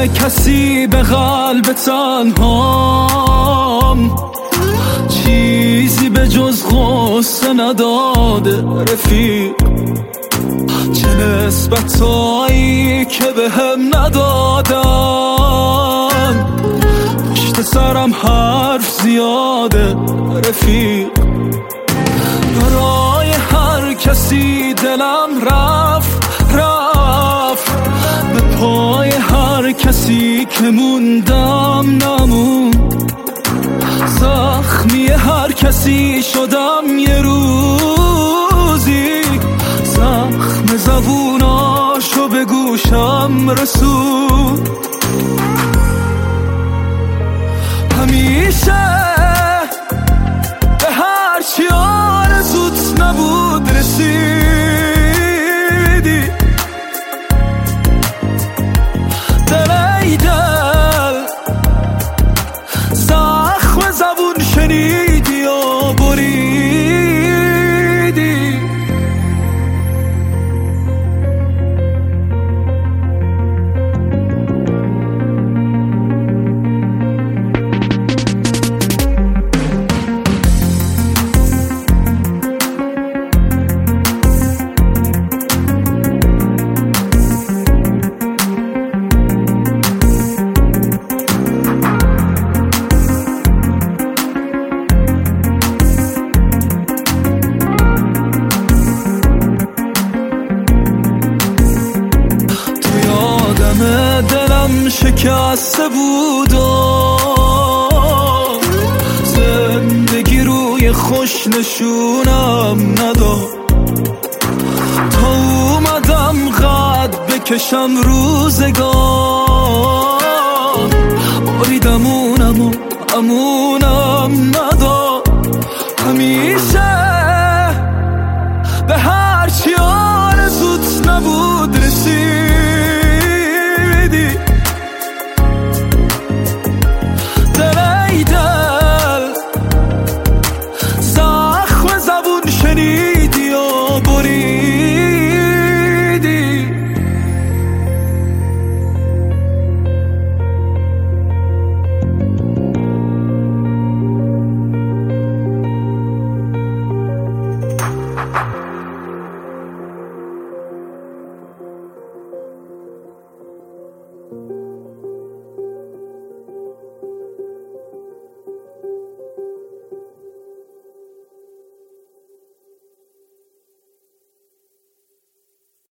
کسی به قلب تنهام چیزی به جز غصه نداده رفیق. چه نسبتایی که به هم ندادن، پشت سرم حرف زیاده رفیق. برای هر کسی دلم رفت به پای هر کسی که موندم نموند. زخمی هر کسی شدم یه روزی، زخم زبوناشو به گوشم رسود. همیشه به هر چی آرزوت نبود رسیدی. دل ای دل زخم زبون شنیدی و بریدی. دلم شکسته بود و زندگی روی خوش نشونم نداد. تا اومدم قد بکشم روزگار، بریدم اونم